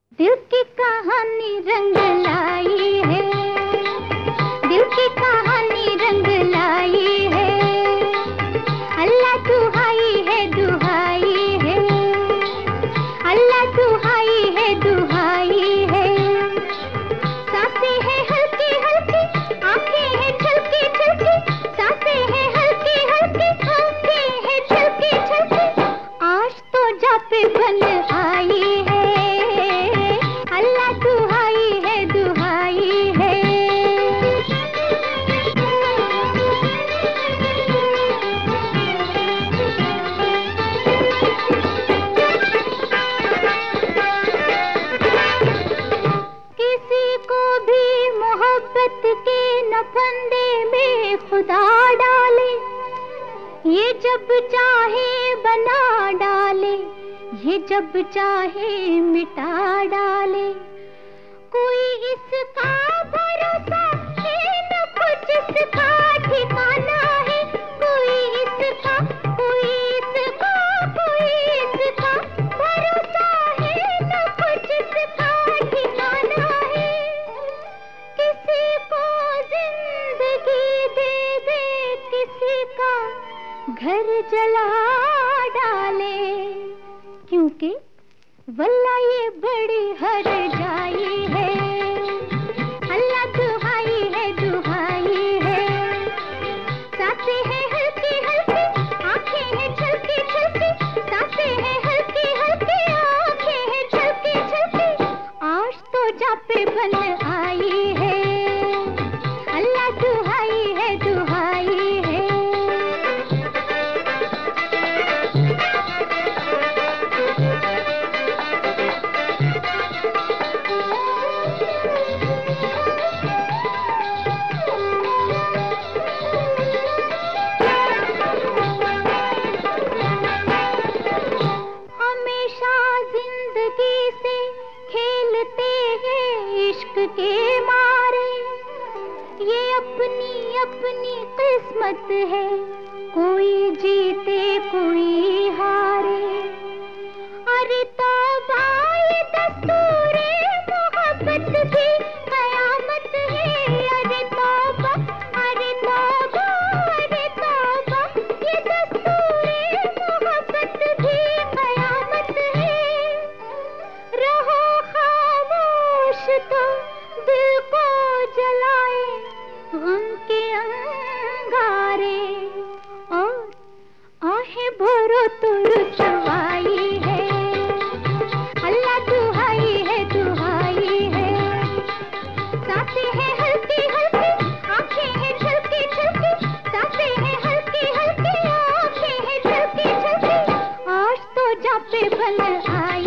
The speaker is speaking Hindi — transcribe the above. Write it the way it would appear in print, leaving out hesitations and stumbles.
दिल की कहानी रंग लाई है, दिल की कहानी रंग लाई है। अल्लाह दुहाई है, दुहाई है, अल्लाह दुहाई है, दुहाई है। सांसें हैं हल्की हल्की, आंखें हैं झलकी झलकी, सांसें हैं हल्की हल्की, आंखें हैं झलकी झलकी। आज तो जा पे बन आई है, अल्लाह दुहाई है, दुहाई है। किसी को भी मोहब्बत के न फंदे में खुदा डाले, ये जब चाहे बना डाले, ये जब चाहे मिटा डाले। कोई इसका भरोसा है न कुछ इसका ठिकाना है, कोई इसका भरोसा है न कुछ इसका ठिकाना है। किसी को जिंदगी दे दे, किसी का घर जला डाले, क्योंकि वल्ला ये बड़ी हर जाई है। अल्लाह दुहाई है, दुहाई है। सांसें हैं हल्की हल्की, आंखें हैं झलकी झलकी, सांसें हैं हल्की हल्की, आंखें हैं झलकी झलकी। आज तो जा पे बन आई है, अल्लाह दुहाई है, दुहाई है। हमेशा जिंदगी से खेलते हैं इश्क के मारे, ये अपनी अपनी किस्मत है, कोई जीते कोई हारे। अरे तौबा ये दस्तूरे मोहब्बत भी कयामत है। अरे तौबा, अरे तौबा, अरे तौबा, ये दस्तूरे मोहब्बत भी कयामत है। रहो खामोश तो दिल को जलाए गम के अंगारे, और आहें भरो तो रुसवाई है। अल्लाह दुहाई है, दुहाई है। सांसें हैं हल्की हल्की, आंखें हैं झलकी झलकी, सांसें हैं हल्की हल्की, आंखें हैं झलकी झलकी। आज तो जा पे बन आई